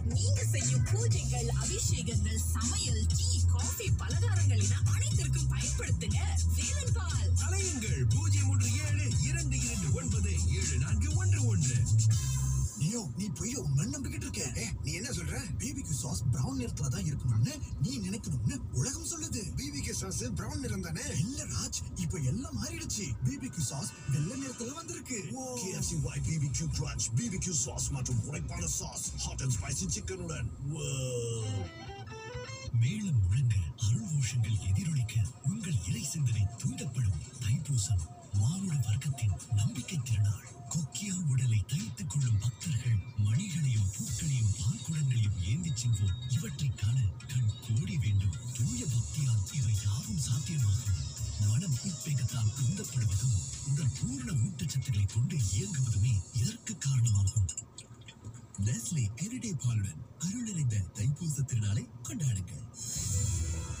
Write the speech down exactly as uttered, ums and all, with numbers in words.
நீங்க செய்யும் பூஜைகள், அபிஷேகங்கள், சமையல், டீ, காஃபி, பலகாரங்கள் என அனைத்திற்கும் பயன்படுத்துங்க வேலன் பால். அலையுங்கள் பூஜ்ஜியம் ஒன்று ஏழு இரண்டு இரண்டு ஒன்பது ஏழு நான்கு ஒன்று ஒன்று. நீயோ நீ பொய்யோ உண்மை நம்பிக்கிட்டு இருக்க. நீ என்ன சொல்ற? பிபிக்யூ சாஸ் பிரவுன் நிறத்துல தான் இருக்கணும்னு நீ நினைக்கணும்னு உலகம் சொல்லுது. பிபிக்யூ சாஸ் பிரவுன் நிறம் தானே? இல்ல ராஜ், இப்ப எல்லாம் மாறிடுச்சு. பிபிக்யூ சாஸ் வெள்ளை நிறத்துல வந்திருக்கு. K F C Y B B Q Crunch B B Q sauce மற்றும் உரைப்பான சாஸ் ஹாட் அண்ட் ஸ்பைசி சிக்கனுடன். மேலும் முழங்க அருள் கோஷங்கள் எதிரொலிக்க உங்கள் இறை சிந்தனை தூண்டப்படும் தைப்பூசம் மானுட வர்க்கத்தின் நம்பிக்கை திருநாள். கொக்கியால் உடலை தைத்துக் கொள்ளும் பக்தர்கள் மணிகளையும் பூக்களையும் பால் குடங்களையும் ஏந்திச் செல்வோம். இவற்றை காண கண் கோடி வேண்டும். தூய பக்தியால் இவை யாவும் சாத்தியமாகும். மனம் உத்வேகத்தால் உந்தப்படுவதும் உடல் பூர்ண ஊட்டச்சத்துக்களை கொண்டு இயங்குவதுமே இதற்கு காரணமாகும். நெஸ்லே எவ்ரிடே பாலுடன் அருள் நிறைந்த தைப்பூச திருநாளை கொண்டாடுங்கள்.